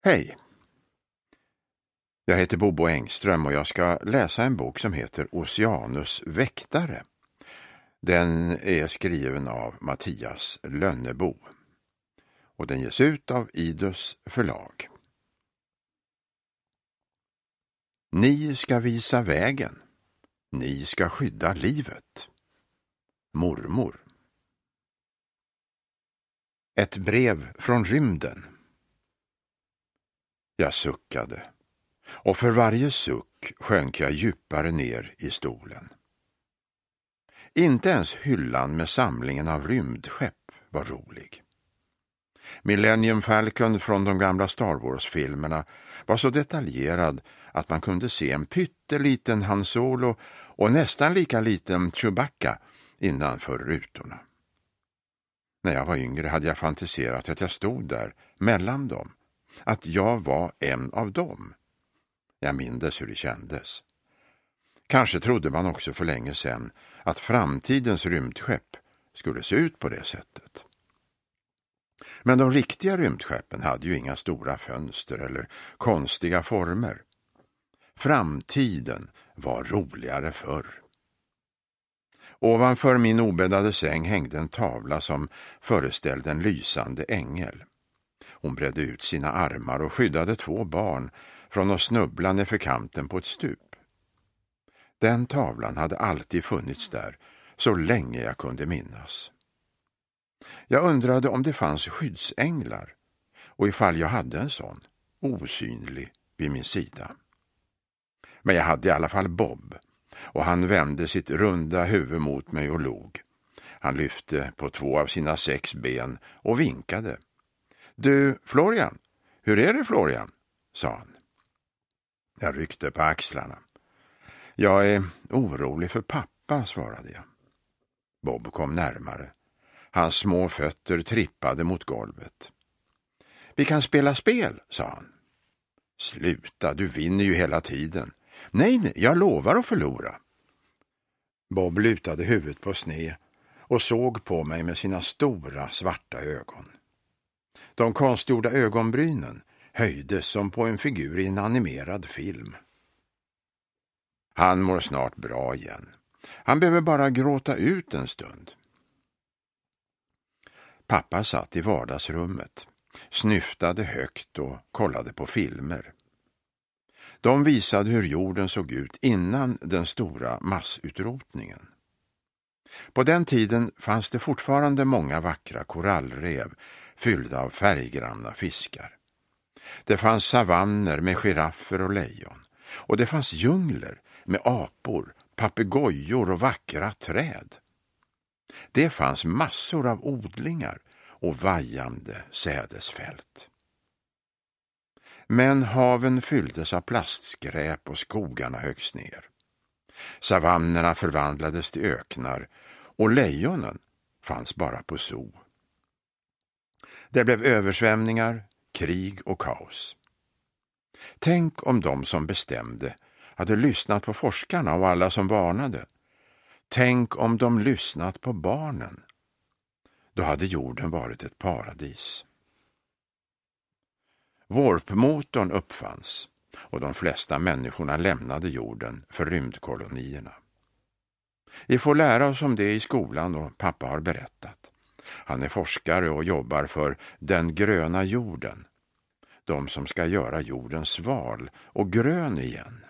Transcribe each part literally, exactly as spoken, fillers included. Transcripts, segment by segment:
Hej! Jag heter Bobo Engström och jag ska läsa en bok som heter Oceanus väktare. Den är skriven av Mattias Lönnebo och den ges ut av Idus förlag. Ni ska visa vägen. Ni ska skydda livet. Mormor. Ett brev från rymden. Jag suckade, och för varje suck sjönk jag djupare ner i stolen. Inte ens hyllan med samlingen av rymdskepp var rolig. Millennium Falcon från de gamla Star Wars-filmerna var så detaljerad att man kunde se en pytteliten Han Solo och nästan lika liten Chewbacca innanför rutorna. När jag var yngre hade jag fantiserat att jag stod där mellan dem. Att jag var en av dem. Jag mindes hur det kändes. Kanske trodde man också för länge sedan att framtidens rymdskepp skulle se ut på det sättet. Men de riktiga rymdskeppen hade ju inga stora fönster eller konstiga former. Framtiden var roligare förr. Ovanför min obäddade säng hängde en tavla som föreställde en lysande ängel. Hon bredde ut sina armar och skyddade två barn från att snubbla ner för kanten på ett stup. Den tavlan hade alltid funnits där, så länge jag kunde minnas. Jag undrade om det fanns skyddsänglar, och ifall jag hade en sån, osynlig vid min sida. Men jag hade i alla fall Bob, och han vände sitt runda huvud mot mig och log. Han lyfte på två av sina sex ben och vinkade. Du, Florian, hur är det, Florian? Sa han. Jag ryckte på axlarna. Jag är orolig för pappa, svarade jag. Bob kom närmare. Hans små fötter trippade mot golvet. Vi kan spela spel, sa han. Sluta, du vinner ju hela tiden. Nej, nej, jag lovar att förlora. Bob lutade huvudet på sne och såg på mig med sina stora svarta ögon. De konstgjorda ögonbrynen höjdes som på en figur i en animerad film. Han mår snart bra igen. Han behöver bara gråta ut en stund. Pappa satt i vardagsrummet, snyftade högt och kollade på filmer. De visade hur jorden såg ut innan den stora massutrotningen. På den tiden fanns det fortfarande många vackra korallrev fyllda av färggranna fiskar. Det fanns savanner med giraffer och lejon, och det fanns djungler med apor, papegojor och vackra träd. Det fanns massor av odlingar och vajande sädesfält. Men haven fylldes av plastskräp och skogarna högst ner. Savannerna förvandlades till öknar och lejonen fanns bara på zoo. Det blev översvämningar, krig och kaos. Tänk om de som bestämde hade lyssnat på forskarna och alla som varnade. Tänk om de lyssnat på barnen. Då hade jorden varit ett paradis. Warp-motorn uppfanns och de flesta människorna lämnade jorden för rymdkolonierna. Vi får lära oss om det i skolan och pappa har berättat. Han är forskare och jobbar för den gröna jorden. De som ska göra jorden sval och grön igen.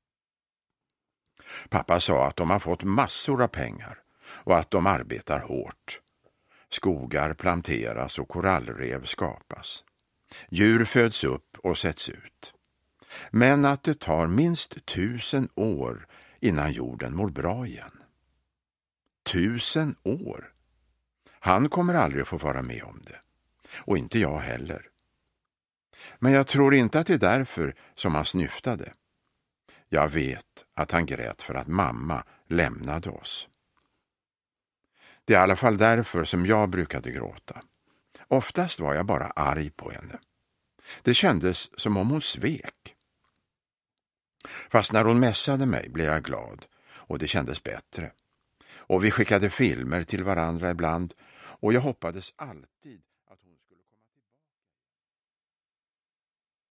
Pappa sa att de har fått massor av pengar och att de arbetar hårt. Skogar planteras och korallrev skapas. Djur föds upp och sätts ut. Men att det tar minst tusen år innan jorden mår bra igen. Tusen år? Han kommer aldrig få vara med om det. Och inte jag heller. Men jag tror inte att det är därför som han snyftade. Jag vet att han grät för att mamma lämnade oss. Det är i alla fall därför som jag brukade gråta. Oftast var jag bara arg på henne. Det kändes som om hon svek. Fast när hon mässade mig blev jag glad och det kändes bättre. Och vi skickade filmer till varandra ibland och jag hoppades alltid